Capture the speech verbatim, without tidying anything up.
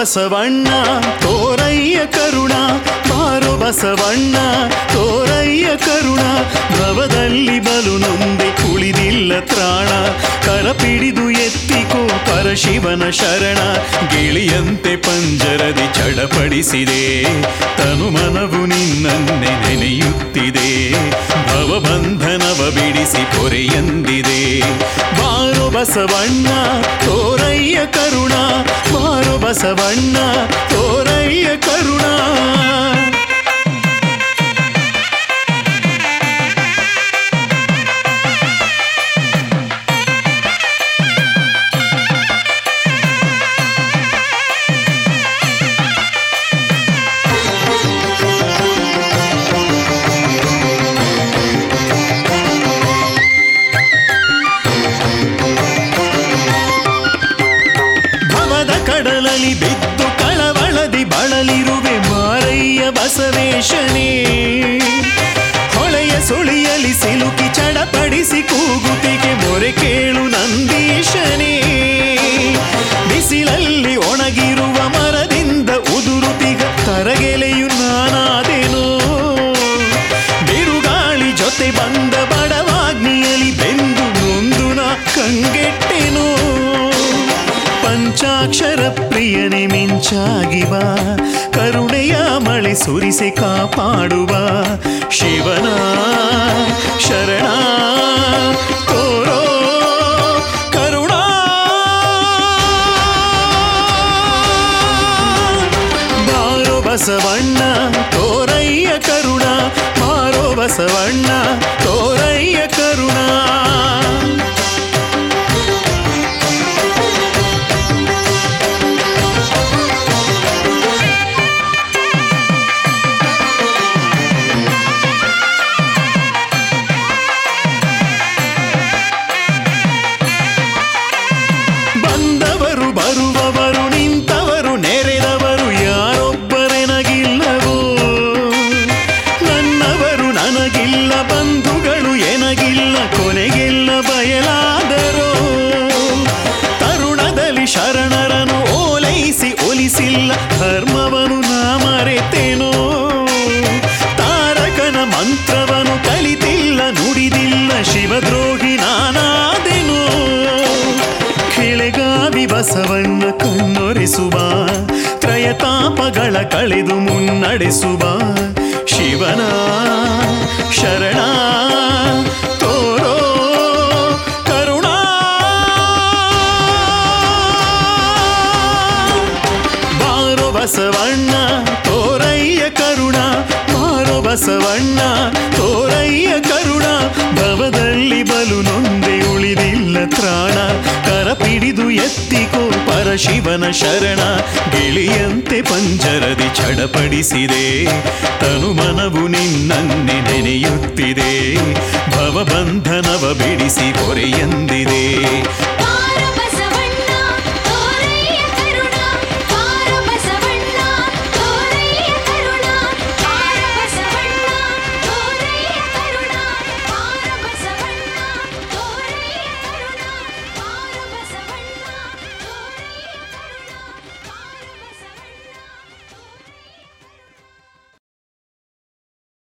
ಬಸವಣ್ಣ ತೋರಯ್ಯ ಕರುಣ, ಬಾರೋ ಬಸವಣ್ಣ ತೋರಯ್ಯ ಕರುಣ. ಭವದಲ್ಲಿ ಬಲು ನೊಂದೆ ಉಳಿದಿಲ್ಲ ತ್ರಾಣ, ಕರಪಿಡಿದು ಎತ್ತಿಕೋ ಪರಶಿವನ ಶರಣ. ಗಿಳಿಯಂತೆ ಪಂಜರದಿ ಚಡಪಡಿಸಿದೆ, ತನು ಮನವು ನಿನ್ನನ್ನೇ ನೆನೆಯುತ್ತಿದೆ. ಭವಬಂಧನವ ಬಿಡಿಸಿ ಪೊರೆಯಂದಿದೆ. ಬಾರೋ ಬಸವಣ್ಣ ತೋರಯ್ಯ ಕರುಣ, ಬಾರೋ ಬಸವಣ್ಣ ತೋರಯ್ಯ ಕರುಣ. ಕಡಲಲ್ಲಿ ಬಿದ್ದು ಕಳವಳದಿ ಬಳಲಿರುವೆ ಮಾರಯ್ಯ ಬಸವೇಶನೇ. ಹೊಳೆಯ ಸುಳಿಯಲಿ ಸಿಲುಕಿ ಚಡಪಡಿಸಿ ಕೂಗುತಿಗೆ ಮೊರೆ ಕೇಳು ನಂದೀಶನೇ. ಬಿಸಿಲಲ್ಲಿ ಒಣಗಿರುವ ಮರದಿಂದ ಉದುರುತಿಗ ತರಗೆಲೆಯು ನಾನಾದೆನೋ. ಬಿರುಗಾಳಿ ಜೊತೆ ಬಂದ ಬಡವಾಗ್ನಿಯಲಿ ಬೆಂದು ನೊಂದು ನಾ ಕಂಗೆಟ್ಟೆನೋ. ಪಂಚಾಕ್ಷರ ಪ್ರಿಯನೆ ಮಿಂಚಾಗಿ ಬಾ, ಕರುಣೆಯ ಮಳೆ ಸುರಿಸಿ ಕಾಪಾಡುವ. ಶಿವನ ಶರಣ ತೋರೋ ಕರುಣ. ಬಾರೋ ಬಸವಣ್ಣ ತೋರಯ್ಯ ಕರುಣ, ಬಾರೋ ಬಸವಣ್ಣ ತೋರಯ್ಯ ಕರುಣ. ಬರುವವರು ನಿಂತವರು ನೆರೆದವರು ಯಾರೊಬ್ಬರೆನಗಿಲ್ಲವೋ. ನನ್ನವರು ನನಗಿಲ್ಲ, ಬಂಧುಗಳು ಎನಗಿಲ್ಲ, ಕೊನೆಗೆಲ್ಲ ಬಯಲಾದರೋ. ತರುಣದಲ್ಲಿ ಶರಣರನು ಓಲೈಸಿ ಒಲಿಸಿಲ್ಲ, ಧರ್ಮವನು ನಾ ಮರೆತೇನೋ. ತಾರಕನ ಮಂತ್ರವನು ಕಲಿತಿಲ್ಲ, ನುಡಿದಿಲ್ಲ, ಶಿವದ್ರೋಹಿ ನಾನಾದೆನೋ. ಕೆಳೆಗಾವಿ ಬಸವಣ್ಣ ಕಣ್ಣೊರೆಸುವ, ತ್ರಯತಾಪಗಳ ಕಳೆದು ಮುನ್ನಡೆಸುವ. ಶಿವನ ಶರಣ ತೋರೋ ಕರುಣ. ಬಾರೋ ಬಸವಣ್ಣ ತೋರಯ್ಯ ಕರುಣ, ಬಾರೋ ಬಸವಣ್ಣ ತೋರಯ್ಯ ಕರುಣ. ಭವದಲ್ಲಿ ಬಲು ನೊಂದೆ ಉಳಿದಿಲ್ಲ ತ್ರಾಣ, ಕರಪಿಡಿದು ಎತ್ತಿಕೋ ಪರಶಿವನ ಶರಣ. ಗಿಳಿಯಂತೆ ಪಂಜರದಿ ಚಡಪಡಿಸಿದೆ, ತನು ಮನವು ನಿನ್ನನ್ನೇ ನೆನೆಯುತ್ತಿದೆ. ಭವಬಂಧನವ ಬಿಡಿಸಿ ಪೊರೆಯಂದಿದೆ.